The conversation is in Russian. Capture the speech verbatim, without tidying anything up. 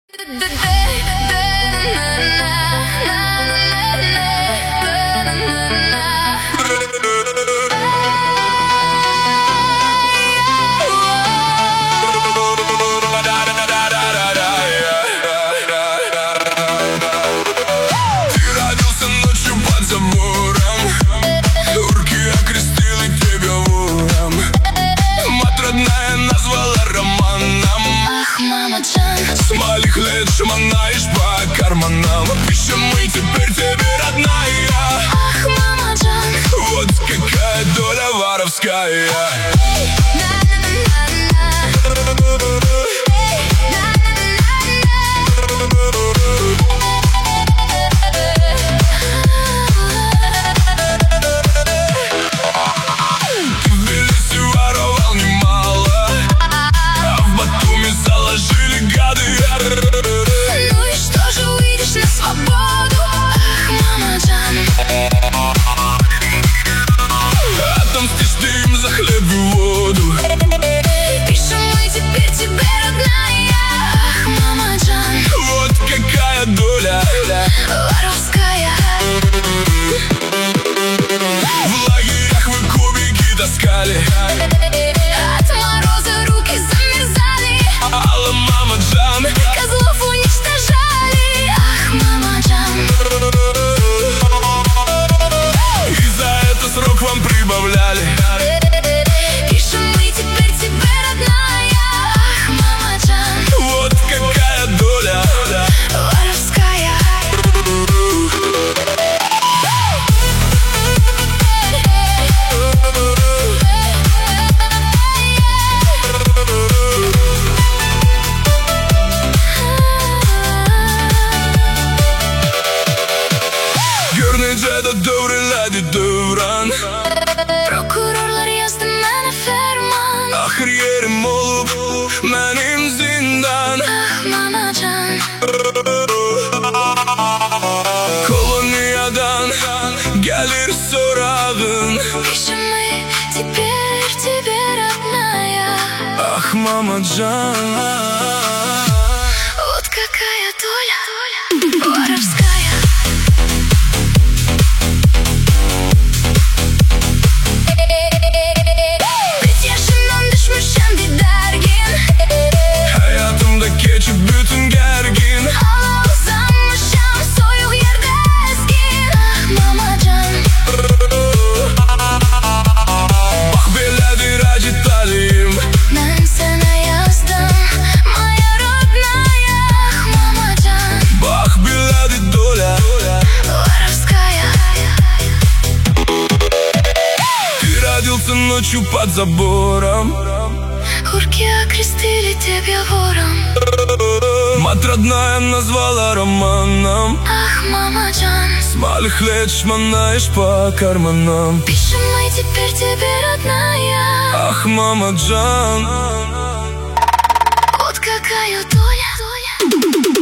Смайлик лет шаманаешь по карманам. Пишем мы теперь тебе, родная. Ах, мама Джан, вот какая доля воровская. ну и что же, увидишь на свободу. Ах, мама Джан, отомстишь ты им за хлеб и воду. пишем мы теперь тебе, родная. Ах, мама Джан, вот какая доля воровская. в лагерях вы кубики таскали, От мороза руки замерзали. алла, мама Джан, Козлов уничтожали. Ах, мама Джан, и за это срок вам прибавляли. пишем мы теперь тебе, родная. Ах, мама Джан, Вот какая доля воровская. Görünce de devriledi devran. Prokurorlar yazdı bana ferman. Ahir yerim olup benim zindan. Ah, mama Can, Koloniyadan gelir sorağın. пишем мы теперь тебе, родная. Ah mama Can, Вот какая доля воровская. Biz yaşından düşmüşem bir dergin. hayatımda geçip bütün gergin. Hala uzanmışam soyuk yerde eskin. Ah, mama Can, Bak beledir acı talim. ben sana yazdım моя родная. Ах, мама Can, Bak beledir doля воровская. Ты родился ночью под забором. Урки окрестили тебя вором. Мать родная назвала романом. Ах, мама Джан, С малых лет шмонаешь по карманам. пишем мы теперь тебе, родная. Ах мама Джан, Вот какая доля